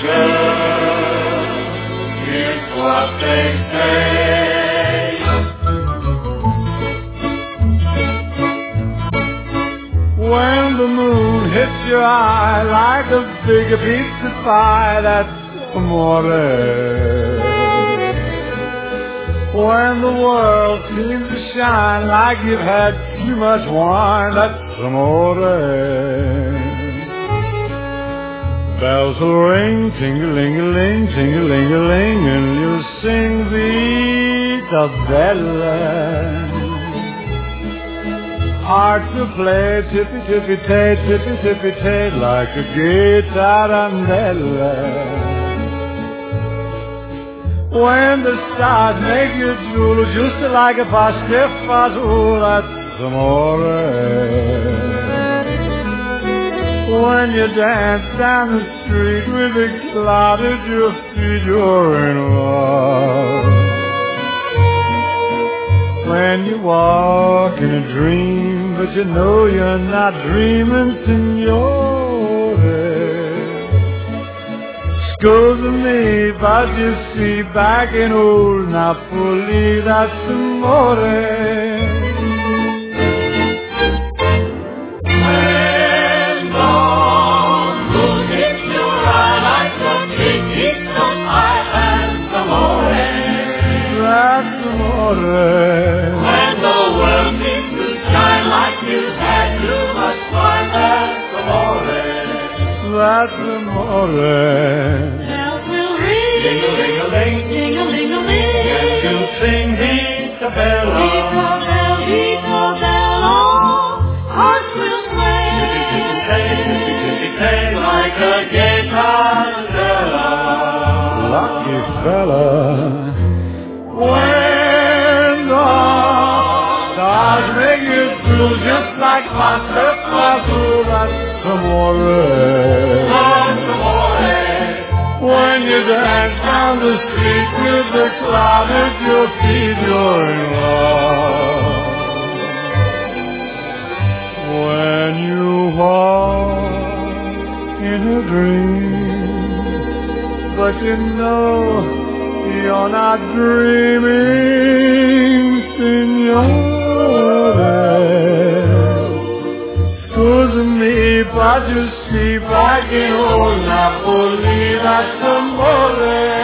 girl, it's what they say. When the moon hits your eye like a big pizza pie, that's amore. When the world seems to shine like you've had too much wine, that's amore. Bells will ring, ting-a-ling-a-ling, ting-a-ling-a-ling, and you'll sing Vita Bella. Hearts will play tippy-tippy-tay, tippy-tippy-tay, like a gay tarantella. When the stars make you drool, just like a pastifazool, that's amore. When you dance down the street with a cloud at your feet, you're in love. When you walk in a dream, but you know you're not dreaming, signore. Scusa me, but you see, back in old Napoli, that's amore. When the world seems to shine like you've had too much fun, that's amore. That's amore. Bells will ring, ding-a-ling-a-ling, ding-a-ling-a-ling, and you'll sing Vita Bella. Vita Bella, Vita Bella. Hearts will sway, tippy-tippy-tay, like a gay tarantella. Lucky fella. Stars make you drool just like pasta fazool, that's amore. That's amore. When you dance down the street with the cloud at your feet, you're in love. When you walk in a dream, but you know you're not dreaming, signore. Scusa me, but you see, back in old Napoli, that's amore.